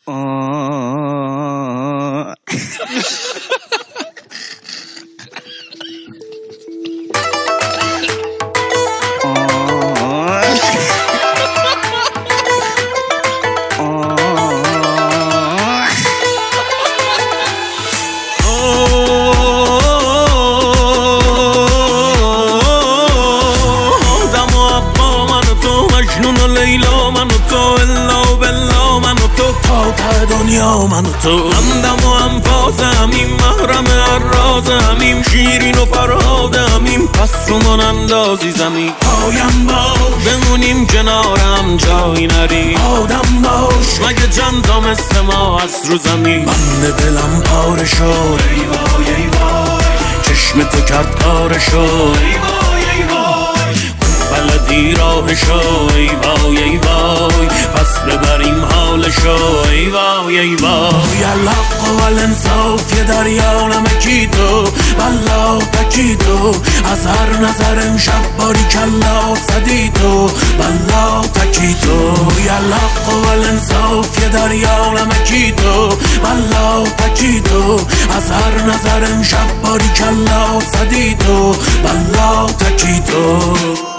دنیا من و تو همدم و انفاسمیم، محرم ارازمیم، شیرین و فرهادمیم، پس رو من اندازی زمین. پایم باش بمونیم کنارم جایی نری، آدم باش مگه چند تا مثل ما از رو زمین. بند دلم پاره شد ای وای ای وای، چشم تو کرد کارشو ای وای ای وای، بلدی راهشو ای وای ای وای، پس ببریم حالشو ای وای ای وای. الحق و الانصاف یه دریا نمکی تو، بلا تکی تو، از هر نظر امشب باری کلا صدی تو، بلا تکی تو. الحق و الانصاف یه دریا نمکی تو، بلا تکی تو، از هر نظر امشب باری کلا صدی تو، بلا تکی تو.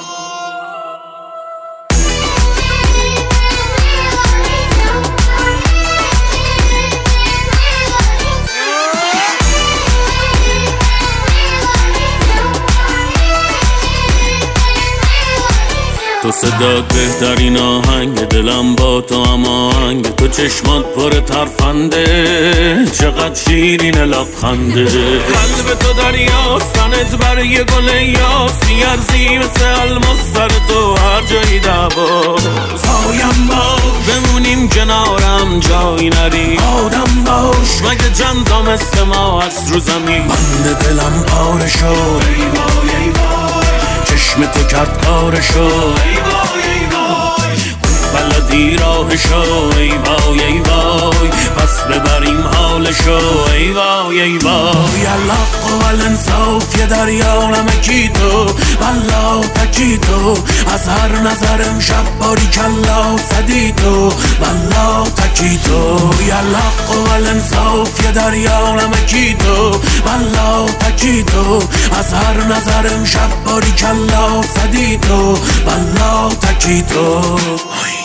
تو صدات بهترین آهنگ دلم با تو هماهنگ، تو چشمات پر ترفنده چقدر شیرین لبخنده. قلب تو دریا سنت بر یه گل یاسی، ارزی مثل الماس سر تو هر جایی دواست. پایم باش بمونیم کنارم جایی نری، آدم باش مگه چند تا مثل ما از رو زمین. بند دلم پاره شد ای وای ای وای، چشم تو کرد کارشو ای وای ای وای، بلدی راهشو ای وای ای وای، پس ببریم حالشو ای وای ای وای. الحق و الانصاف یه دریا نمکی تو، بلا تکی تو، از هر نظر امشب باری کلا صدی تو، بلا تکی تو. الحق و الانصاف یه دریا نمکی تو، بلا تکی تو، از هر نظر امشب باری کلا صدی تو، بلا تکی تو.